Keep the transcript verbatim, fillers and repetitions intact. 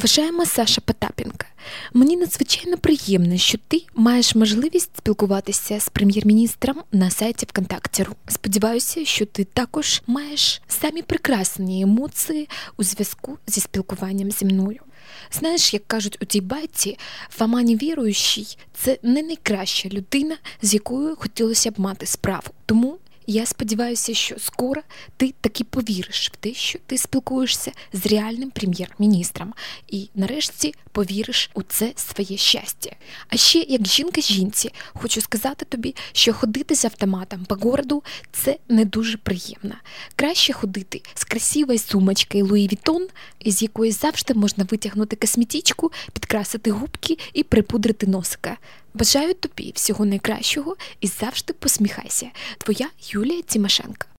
Вважаємо Саша Потапенко. Мені надзвичайно приємно, що ти маєш можливість спілкуватися з прем'єр-міністром на сайті ВКонтакте.ру. Сподіваюся, що ти також маєш самі прекрасні емоції у зв'язку зі спілкуванням зі мною. Знаєш, як кажуть у тій байці, Фома невіруючий – це не найкраща людина, з якою хотілося б мати справу. Тому я сподіваюся, що скоро ти таки повіриш в те, що ти спілкуєшся з реальним прем'єр-міністром і нарешті повіриш у це своє щастя. А ще, як жінка жінці, хочу сказати тобі, що ходити з автоматом по городу – це не дуже приємно. Краще ходити з красивою сумочкою Луї Вітон, із якої завжди можна витягнути косметичку, підкрасити губки і припудрити носика. Бажаю тобі всього найкращого і завжди посміхайся. Твоя Юлія Тимошенко.